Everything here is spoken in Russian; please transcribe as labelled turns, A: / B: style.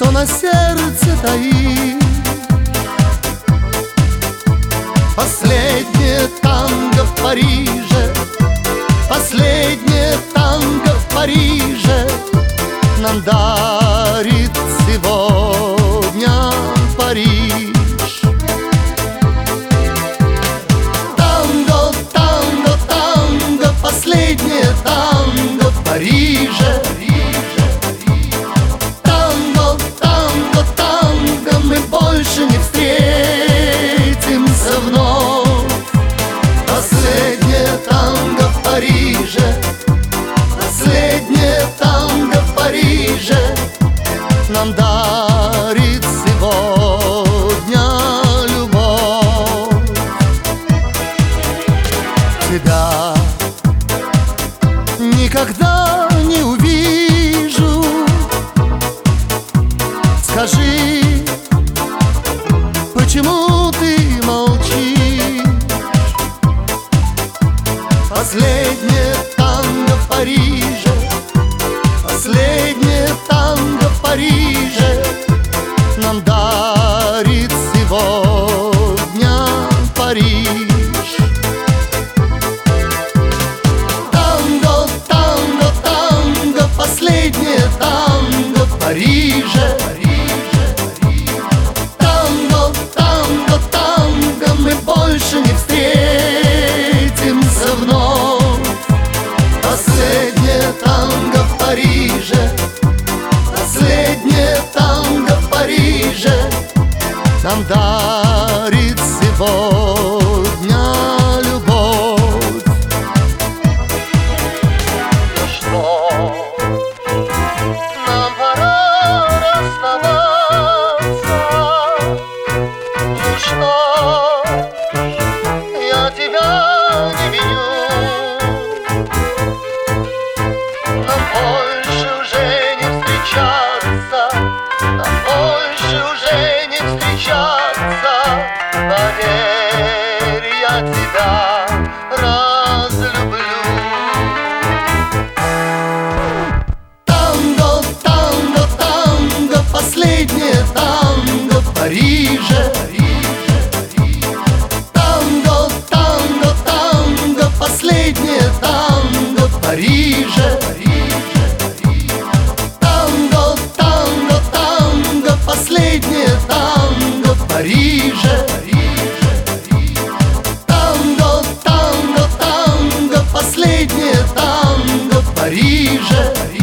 A: что на сердце таит. Последнее танго в Париже, последнее танго в Париже нам дарит сегодня Париж. Танго, танго, танго, последнее танго в Париже. Танго, танго, танго, мы больше не встретимся вновь. Последнее танго в Париже, последнее танго в Париже нам дарит сегодня любовь. Тебя никогда не увижу. Скажи, почему ты молчишь? Последнее танго в Париже, последнее танго в Париже нам дарит сегодня Париж. Танго, танго, танго, последнее танго в Париже. Танго, танго, танго, мы больше не встретимся вновь. Последнее танго в Париже, последнее танго в Париже нам дарит сегодня любовь. Ну что, нам пора расставаться. Ну что, я тебя не виню. Нам больше уже не встречаться, нам больше уже не встречаться. Поверь, я тебя разлюблю. Танго, танго, танго, последнее танго в Париже. Танго, танго, танго, последнее танго в Париже. Танго, танго, танго, последнее танго в Париже. Танго, танго, танго, последнее танго в Париже.